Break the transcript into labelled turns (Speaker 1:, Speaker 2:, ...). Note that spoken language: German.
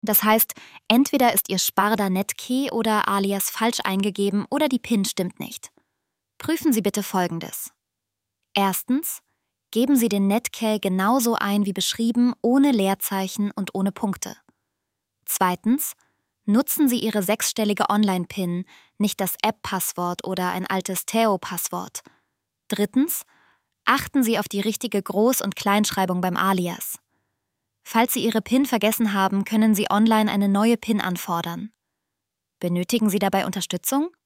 Speaker 1: Das heißt, entweder ist Ihr Sparda-Netkey oder Alias falsch eingegeben oder die PIN stimmt nicht. Prüfen Sie bitte Folgendes. Erstens, geben Sie den Netkey genauso ein wie beschrieben, ohne Leerzeichen und ohne Punkte. Zweitens, nutzen Sie Ihre 6-stellige Online-PIN, nicht das App-Passwort oder ein altes Theo-Passwort. Drittens, achten Sie auf die richtige Groß- und Kleinschreibung beim Alias. Falls Sie Ihre PIN vergessen haben, können Sie online eine neue PIN anfordern. Benötigen Sie dabei Unterstützung?